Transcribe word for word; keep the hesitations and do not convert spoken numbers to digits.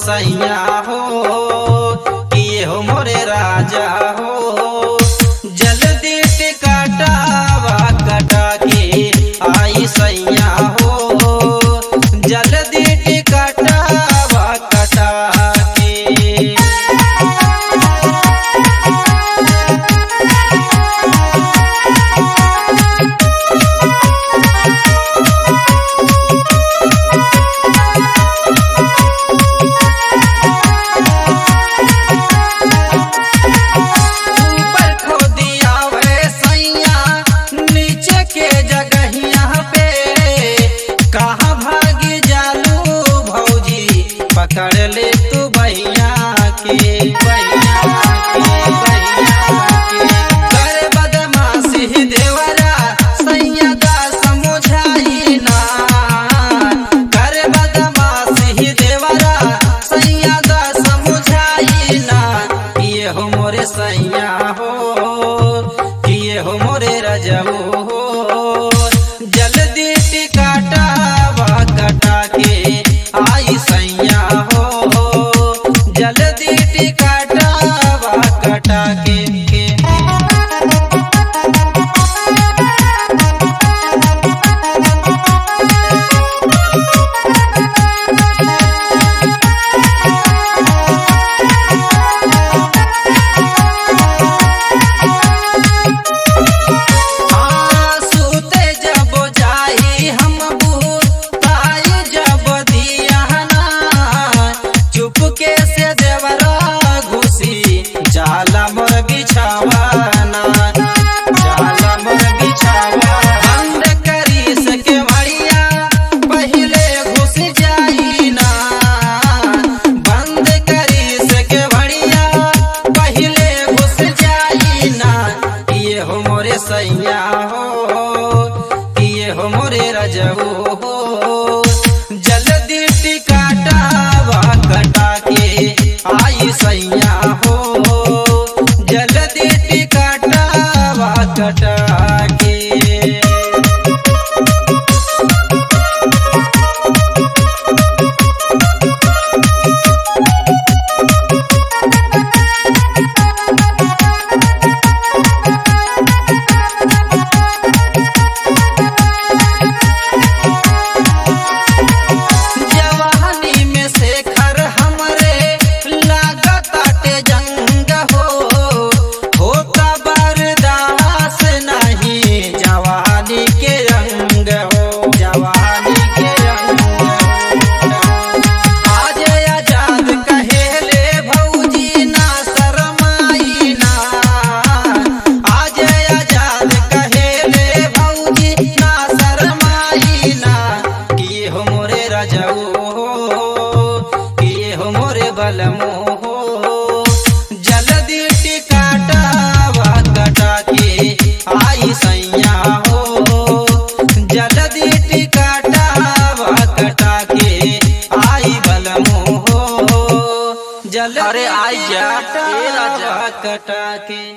सैया हो किए हो मोरे राजा हो। जल्दी टिकटावा कटा के आई सैया हो, जल्दी टिकटावा कटा के। पकड़ ले तू भैया के भैया के भैया के कर बदमाशी देवरा सैया दा समझाई ना, कर बदमाशी देवरा सैया दा समझाई ना। किए हो मोरे सैया हो किए हो मोरे रजऊ हो, जल्दी टिकटावा कटा के आई सैया हो, जल्दी टिकटावा कटा के। जाला मोर बिछावाना जाला मोर बिछावा बंद करी सके मड़िया पहले घुस जाई ना, बंद करी सके मड़िया पहले घुस जाई ना। किए हो मोरे सैया हो किए हो मोरे रजऊ हो, जल्दी टिकटावा कटा के आई सैया हो, जल्दी टिकटावा कटा के। जवानी में शेखर हमरे लागत आटे जंग हो, होता बर्दाश्त नहीं जवानी के रंग हो, जवानी के रंग हो। आज आजाद कहेले भौजी ना शरमाई ना, आज आजाद कहेले भौजी ना शरमाई ना। किए हो मोरे रजऊ हो किए हो मोरे बलमू हो, जल्दी टिकटावा कटा के आई सैया हो, जल्दी टिकटावा कटा के आई बलमू हो, जल्दी अरे आई जा कटा के।